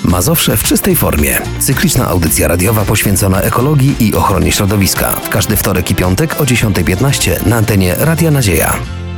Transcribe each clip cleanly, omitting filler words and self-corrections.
Mazowsze w czystej formie. Cykliczna audycja radiowa poświęcona ekologii i ochronie środowiska. Każdy wtorek i piątek o 10:15 na antenie Radia Nadzieja.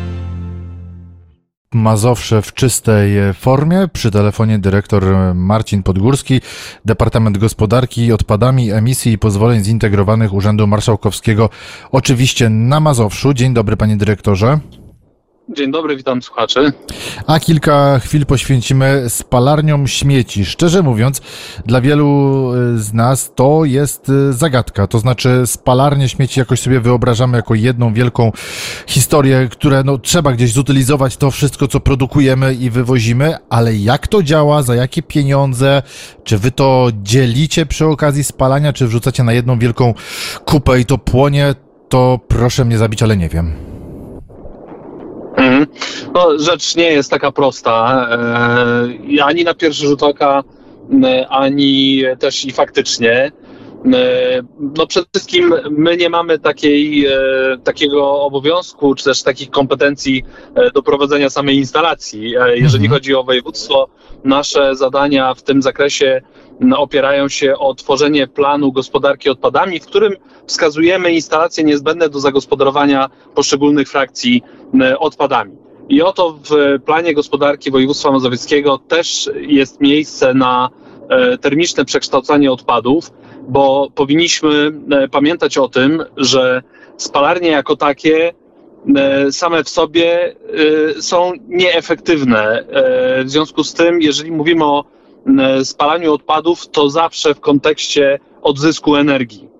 Mazowsze w czystej formie. Przy telefonie dyrektor Marcin Podgórski, Departament Gospodarki Odpadami, Emisji i Pozwoleń Zintegrowanych Urzędu Marszałkowskiego, oczywiście na Mazowszu. Dzień dobry, panie dyrektorze. Dzień dobry, witam słuchaczy. A kilka chwil poświęcimy spalarniom śmieci. Szczerze mówiąc, dla wielu z nas to jest zagadka. To znaczy spalarnie śmieci jakoś sobie wyobrażamy jako jedną wielką historię, które trzeba gdzieś zutylizować to wszystko, co produkujemy i wywozimy, ale jak to działa, za jakie pieniądze, czy wy to dzielicie przy okazji spalania, czy wrzucacie na jedną wielką kupę i to płonie, to proszę mnie zabić, ale nie wiem. No, rzecz nie jest taka prosta, ani na pierwszy rzut oka, ani też i faktycznie. No przede wszystkim my nie mamy takiego obowiązku, czy też takich kompetencji do prowadzenia samej instalacji. Jeżeli chodzi o województwo, nasze zadania w tym zakresie opierają się o tworzenie planu gospodarki odpadami, w którym wskazujemy instalacje niezbędne do zagospodarowania poszczególnych frakcji odpadami. I oto w planie gospodarki województwa mazowieckiego też jest miejsce na termiczne przekształcanie odpadów, bo powinniśmy pamiętać o tym, że spalarnie jako takie same w sobie są nieefektywne. W związku z tym, jeżeli mówimy o spalaniu odpadów, to zawsze w kontekście odzysku energii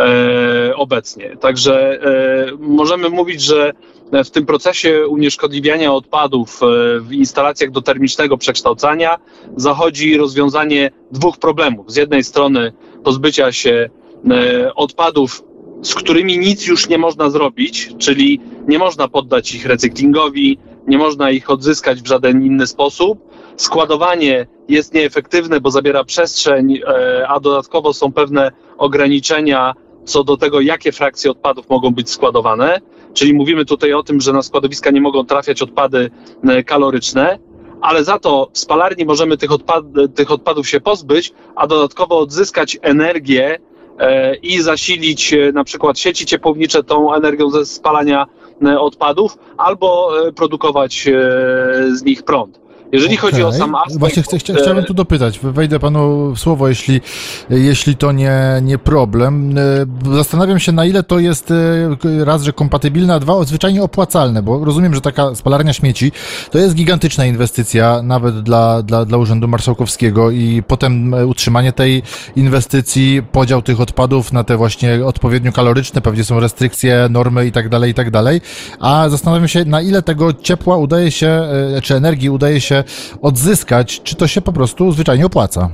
obecnie. Także możemy mówić, że w tym procesie unieszkodliwiania odpadów w instalacjach do termicznego przekształcania zachodzi rozwiązanie dwóch problemów. Z jednej strony pozbycia się odpadów, z którymi nic już nie można zrobić, czyli nie można poddać ich recyklingowi, nie można ich odzyskać w żaden inny sposób. Składowanie jest nieefektywne, bo zabiera przestrzeń, a dodatkowo są pewne ograniczenia co do tego, jakie frakcje odpadów mogą być składowane. Czyli mówimy tutaj o tym, że na składowiska nie mogą trafiać odpady kaloryczne, ale za to w spalarni możemy tych odpadów się pozbyć, a dodatkowo odzyskać energię i zasilić na przykład sieci ciepłownicze tą energią ze spalania odpadów, albo produkować z nich prąd. Jeżeli chodzi o sam aspekt... Właśnie chciałem tu dopytać, wejdę panu w słowo, jeśli to nie problem. Zastanawiam się, na ile to jest raz, że kompatybilne, a dwa, zwyczajnie opłacalne, bo rozumiem, że taka spalarnia śmieci to jest gigantyczna inwestycja, nawet dla Urzędu Marszałkowskiego, i potem utrzymanie tej inwestycji, podział tych odpadów na te właśnie odpowiednio kaloryczne, pewnie są restrykcje, normy i tak dalej, a zastanawiam się, na ile tego ciepła udaje się, czy energii udaje się odzyskać, czy to się po prostu zwyczajnie opłaca?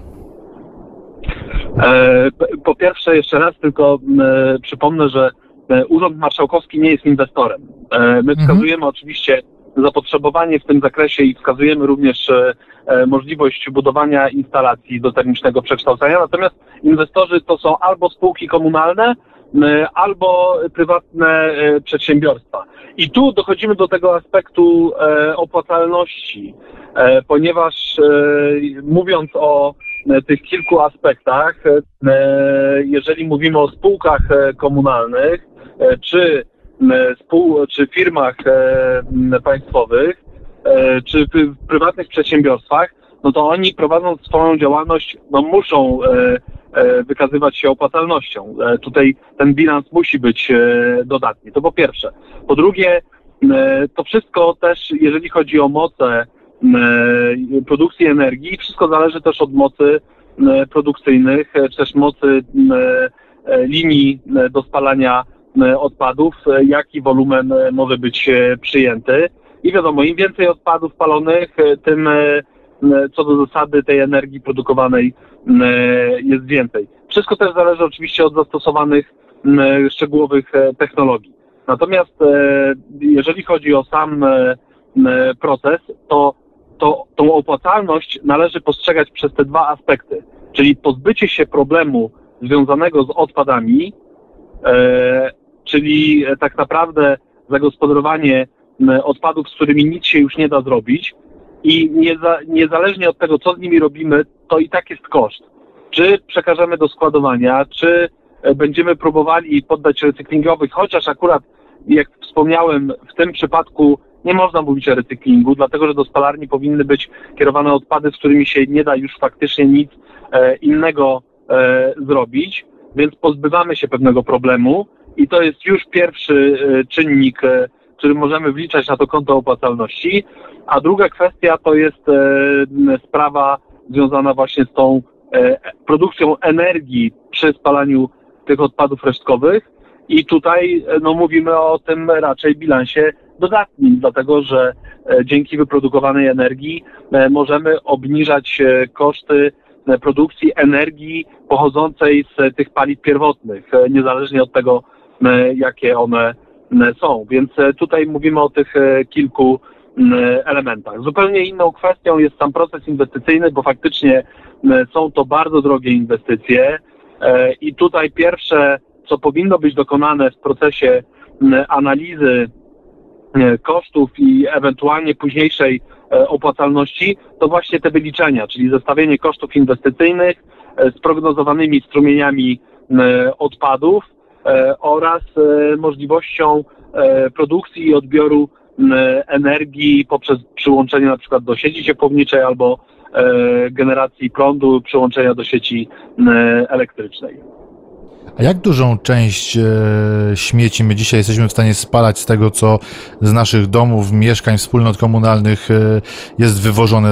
Po pierwsze, jeszcze raz tylko przypomnę, że Urząd Marszałkowski nie jest inwestorem. My wskazujemy oczywiście zapotrzebowanie w tym zakresie i wskazujemy również możliwość budowania instalacji do termicznego przekształcania, natomiast inwestorzy to są albo spółki komunalne, albo prywatne przedsiębiorstwa. I tu dochodzimy do tego aspektu opłacalności, ponieważ mówiąc o tych kilku aspektach, jeżeli mówimy o spółkach komunalnych czy firmach państwowych, czy prywatnych przedsiębiorstwach, no to oni, prowadząc swoją działalność, muszą wykazywać się opłacalnością. Tutaj ten bilans musi być dodatni. To po pierwsze. Po drugie, to wszystko też, jeżeli chodzi o moce produkcji energii, wszystko zależy też od mocy produkcyjnych, czy też mocy linii do spalania odpadów, jaki wolumen może być przyjęty. I wiadomo, im więcej odpadów spalonych, tym co do zasady tej energii produkowanej jest więcej. Wszystko też zależy oczywiście od zastosowanych szczegółowych technologii. Natomiast jeżeli chodzi o sam proces, to tą opłacalność należy postrzegać przez te dwa aspekty, czyli pozbycie się problemu związanego z odpadami, czyli tak naprawdę zagospodarowanie odpadów, z którymi nic się już nie da zrobić, i niezależnie od tego, co z nimi robimy, to i tak jest koszt. Czy przekażemy do składowania, czy będziemy próbowali poddać recyklingowi, chociaż akurat, jak wspomniałem, w tym przypadku nie można mówić o recyklingu, dlatego że do spalarni powinny być kierowane odpady, z którymi się nie da już faktycznie nic innego zrobić, więc pozbywamy się pewnego problemu i to jest już pierwszy czynnik, który możemy wliczać na to konto opłacalności, a druga kwestia to jest sprawa związana właśnie z tą produkcją energii przy spalaniu tych odpadów resztkowych i tutaj mówimy o tym raczej bilansie dodatnim, dlatego że dzięki wyprodukowanej energii możemy obniżać koszty produkcji energii pochodzącej z tych paliw pierwotnych, niezależnie od tego, jakie one są. Więc tutaj mówimy o tych kilku elementach. Zupełnie inną kwestią jest sam proces inwestycyjny, bo faktycznie są to bardzo drogie inwestycje i tutaj pierwsze, co powinno być dokonane w procesie analizy kosztów i ewentualnie późniejszej opłacalności, to właśnie te wyliczenia, czyli zestawienie kosztów inwestycyjnych z prognozowanymi strumieniami odpadów oraz możliwością produkcji i odbioru energii poprzez przyłączenie na przykład do sieci ciepłowniczej albo generacji prądu, przyłączenia do sieci elektrycznej. A jak dużą część śmieci my dzisiaj jesteśmy w stanie spalać z tego, co z naszych domów, mieszkań, wspólnot komunalnych jest wywożone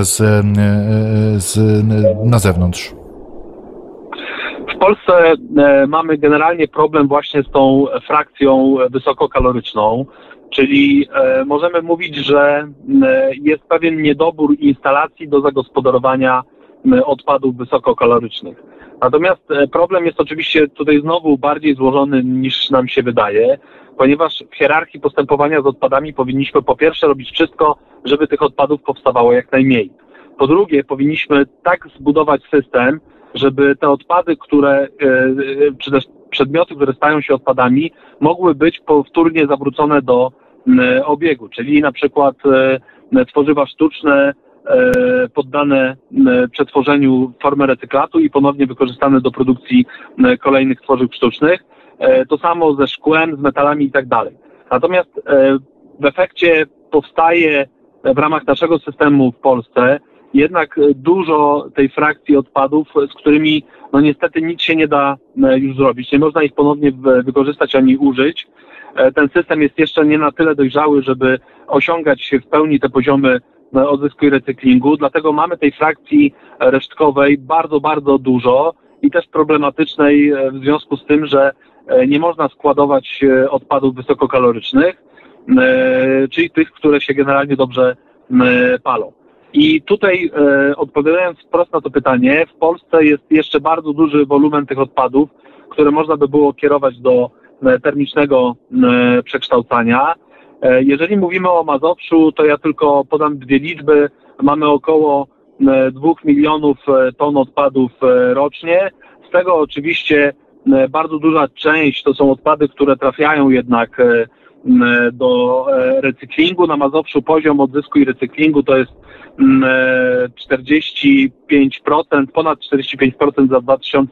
na zewnątrz? W Polsce mamy generalnie problem właśnie z tą frakcją wysokokaloryczną, czyli możemy mówić, że jest pewien niedobór instalacji do zagospodarowania odpadów wysokokalorycznych. Natomiast problem jest oczywiście tutaj znowu bardziej złożony niż nam się wydaje, ponieważ w hierarchii postępowania z odpadami powinniśmy po pierwsze robić wszystko, żeby tych odpadów powstawało jak najmniej. Po drugie, powinniśmy tak zbudować system, żeby te odpady, czy też przedmioty, które stają się odpadami, mogły być powtórnie zawrócone do obiegu, czyli na przykład tworzywa sztuczne poddane przetworzeniu w formę recyklatu i ponownie wykorzystane do produkcji kolejnych tworzyw sztucznych. To samo ze szkłem, z metalami i tak dalej. Natomiast w efekcie powstaje w ramach naszego systemu w Polsce jednak dużo tej frakcji odpadów, z którymi niestety nic się nie da już zrobić. Nie można ich ponownie wykorzystać ani użyć. Ten system jest jeszcze nie na tyle dojrzały, żeby osiągać w pełni te poziomy odzysku i recyklingu, dlatego mamy tej frakcji resztkowej bardzo, bardzo dużo i też problematycznej w związku z tym, że nie można składować odpadów wysokokalorycznych, czyli tych, które się generalnie dobrze palą. I tutaj odpowiadając wprost na to pytanie, w Polsce jest jeszcze bardzo duży wolumen tych odpadów, które można by było kierować do termicznego przekształcania. Jeżeli mówimy o Mazowszu, to ja tylko podam dwie liczby. Mamy około 2 milionów ton odpadów rocznie. Z tego oczywiście bardzo duża część to są odpady, które trafiają jednak do recyklingu. Na Mazowszu poziom odzysku i recyklingu to jest 45%, ponad 45% za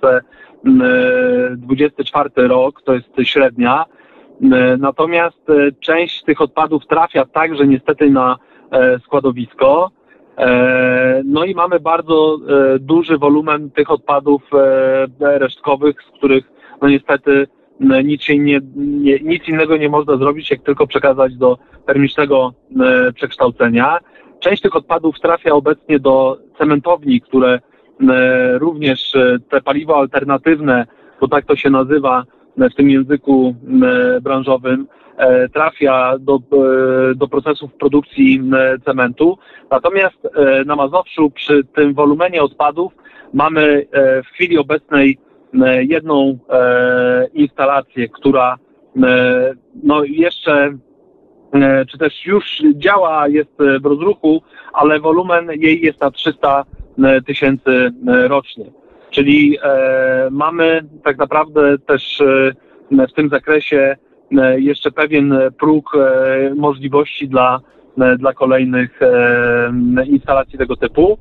2024 rok, to jest średnia. Natomiast część tych odpadów trafia także niestety na składowisko. No i mamy bardzo duży wolumen tych odpadów resztkowych, z których niestety nic innego nie można zrobić, jak tylko przekazać do termicznego przekształcenia. Część tych odpadów trafia obecnie do cementowni, które również te paliwo alternatywne, bo tak to się nazywa w tym języku branżowym, trafia do procesów produkcji cementu. Natomiast na Mazowszu przy tym wolumenie odpadów mamy w chwili obecnej jedną instalację, która jeszcze, czy też już działa, jest w rozruchu, ale wolumen jej jest na 300 tysięcy rocznie. Czyli mamy tak naprawdę też w tym zakresie jeszcze pewien próg możliwości dla kolejnych instalacji tego typu.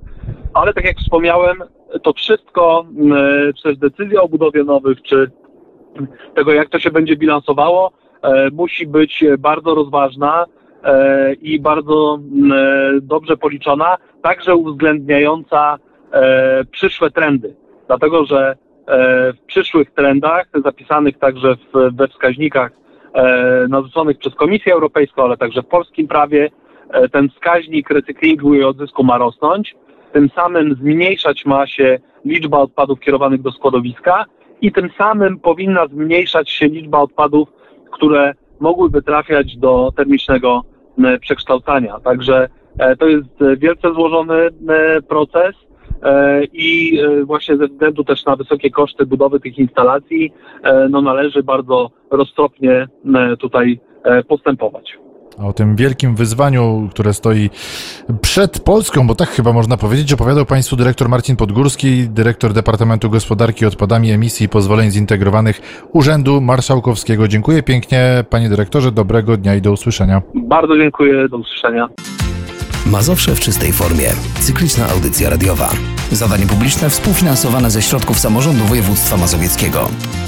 ale tak jak wspomniałem, to wszystko, czy też decyzja o budowie nowych, czy tego, jak to się będzie bilansowało, musi być bardzo rozważna i bardzo dobrze policzona, także uwzględniająca przyszłe trendy. Dlatego, że w przyszłych trendach, zapisanych także we wskaźnikach narzuconych przez Komisję Europejską, ale także w polskim prawie, ten wskaźnik recyklingu i odzysku ma rosnąć. Tym samym zmniejszać ma się liczba odpadów kierowanych do składowiska i tym samym powinna zmniejszać się liczba odpadów, które mogłyby trafiać do termicznego przekształcania. Także to jest wielce złożony proces i właśnie ze względu też na wysokie koszty budowy tych instalacji należy bardzo roztropnie tutaj postępować. O tym wielkim wyzwaniu, które stoi przed Polską, bo tak chyba można powiedzieć, opowiadał Państwu dyrektor Marcin Podgórski, dyrektor Departamentu Gospodarki Odpadami, Emisji i Pozwoleń Zintegrowanych Urzędu Marszałkowskiego. Dziękuję pięknie, panie dyrektorze, dobrego dnia i do usłyszenia. Bardzo dziękuję, do usłyszenia. Mazowsze w czystej formie. Cykliczna audycja radiowa. Zadanie publiczne współfinansowane ze środków samorządu województwa mazowieckiego.